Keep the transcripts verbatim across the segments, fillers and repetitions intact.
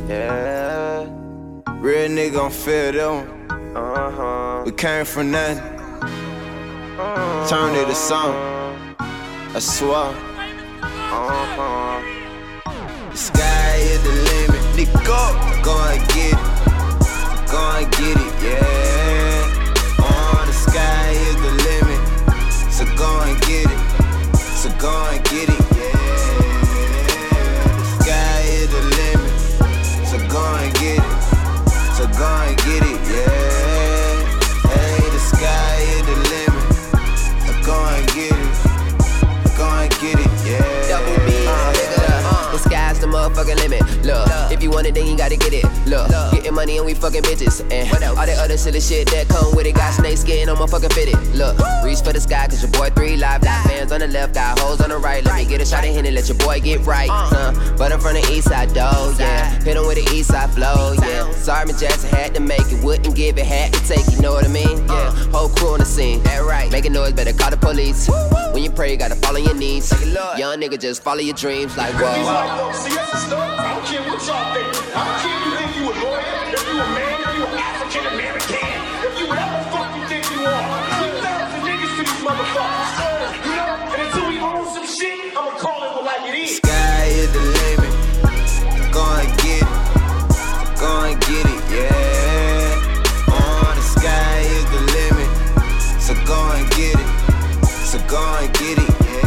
Yeah. Real nigga gon' feel them. Uh-huh. We came from nothing. Uh-huh. Turn it to something. I swear. Uh-huh. The sky is the limit. Nigga, go, go and get it. Go and get it, yeah. Uh, the sky is the limit. So go and get it. So go and get it, yeah. The sky is the limit. So go and get it. So go and get it, yeah. Hey, the sky is the limit. So go and get it. Go and get it, yeah. Double B, uh, nigga. Uh, the sky's the motherfucking limit. Look, Look, if you want it, then you gotta get it. Look, Look. Getting money and we fucking bitches. And all that other silly shit that come with it. Got snake skin on my fucking fitted. Look, reach for the sky, cause your boy three live. Got fans on the left, got hoes on the right. Let me get a shot of Henny, let your boy get right. Huh? But I'm from the east side, though, yeah. Hit him with the east side flow, yeah. Sorry, Miss Jackson had to make it. Wouldn't give it, had to take it, you know what I mean? Yeah, whole crew on the scene. That right. Making noise, better call the police. When you pray, you gotta fall on your knees. Young nigga, just follow your dreams like whoa. See, that's the stuff. I don't care what y'all think. I don't care if you think you a lawyer, if you a man, if you an African American, if you whatever the fuck you think you are. three thousand niggas to these motherfuckers. You know? And until we own some shit, I'ma call it like it is. Sky is the limit. Go and get it. Go and get it, yeah. Oh, the sky is the limit. So go and get it. So go and get it, yeah.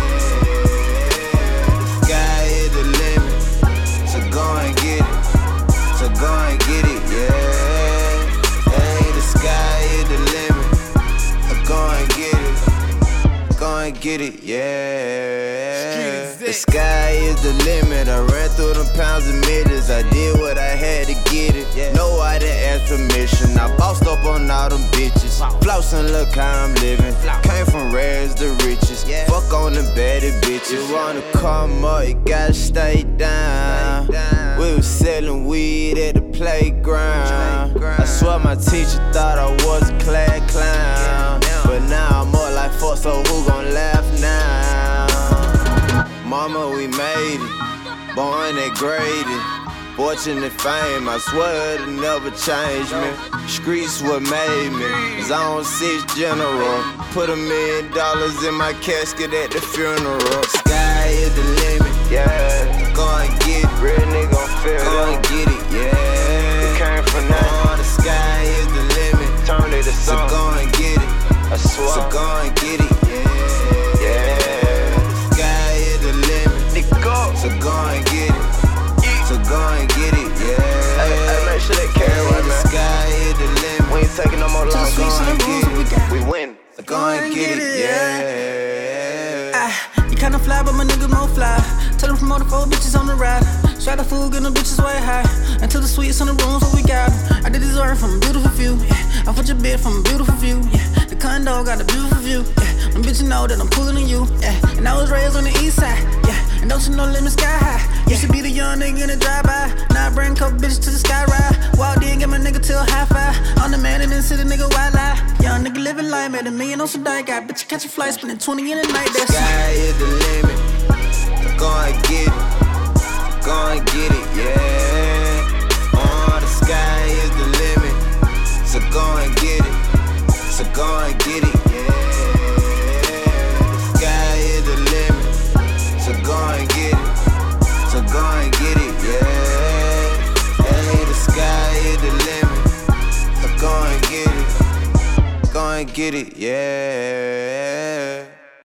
The sky is the limit. So go and get it. So go and get it, yeah. Hey, the sky is the limit. So go and get it. Go and get it, yeah. The sky is the limit. I ran through them pounds and meters. I did what I had to get it. No, I didn't ask permission. I bossed up on all them bitches. Flossing, look how I'm living. Came from rares to riches. Fuck on the baddie bitches. You wanna come up, you gotta stay down. We was selling weed at the playground. I swear my teacher thought I was a class clown. But now I'm more like fuck, so who gon' laugh now? Mama, we made it. Born and graded. Fortune and fame, I swear it'll never change me. Streets what made me. Zone six general. Put a million dollars in my casket at the funeral. Sky is the limit, yeah. Go and get it. Real nigga gon' feel Go and get it, yeah. It came from nothing. Oh, the sky is the limit. Turn it to something. So go and get it. I swear. So go and get it, yeah. Yeah. The sky is the limit. Nigga go. So go and get it. So go and get it, yeah. Hey, hey, make sure they carry hey, right, the man. sky is the limit. We ain't taking no more long. So go and get it. We win. So go and get it, yeah. Ah, you kinda fly, but my niggas more fly. Tell them promote the four bitches on the ride. Try the food, get them bitches way high. Until the sweets on the rooms, what we got. I did deserve from a beautiful view, yeah. I put your bed from a beautiful view, yeah. The condo got a beautiful view, yeah. My bitch know that I'm cooler than you, yeah. And I was raised on the east side, yeah. And don't you know limit sky high. Used to be the young nigga in the drive-by. Now I bring a couple bitches to the sky ride. Walked in, get my nigga till high five. I'm the man in the city, nigga, white lie. Young nigga living life, made a million on some die. Got bitch catch a flight, spending twenty in a night. That's sky is the limit. Go and get it. Go and get it, yeah. Oh, the sky is the limit. So go and get it. So go and get it, yeah. The sky is the limit. So go and get it. So go and get it, yeah. Hey, the sky is the limit. So go and get it. Go and get it, yeah.